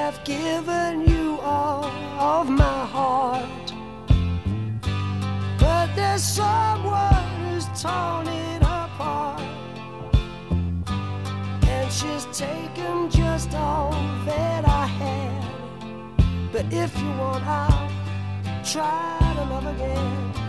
I've given you all of my heart, but there's someone who's torn it apart, and she's taken just all that I had. But if you want, I'll try to love again.